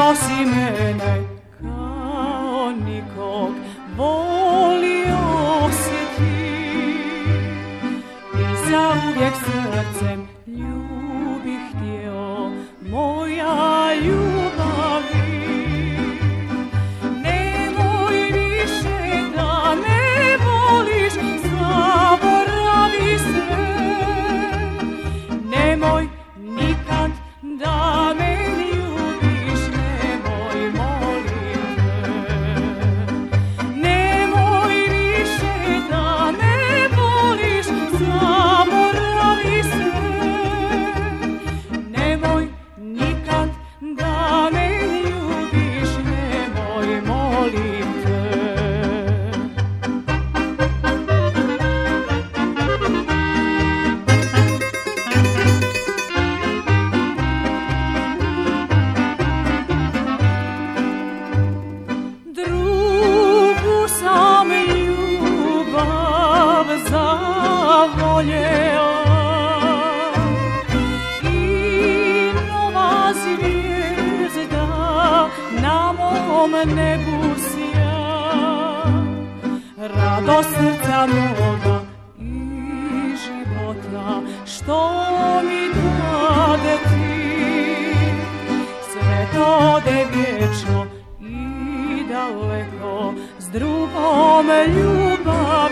si mene kao nikog volio si ti i zauvijek srcem ljubih htio, moja ljubavi. Nemoj više da me voliš, zaboravi sve. Nemoj nikad da me ljubiš, nemoj, molim te. Nemoj više da me voliš, zaboravi sve. Nemoj nikad da me ljubiš, nemoj, molim te. Drugu sam ljubav zavoljela i nova zvijezda na mom nebu sja. Radost srca moga i života što mi dade ti, sve to ode vječno i daleko s drugom ljubav.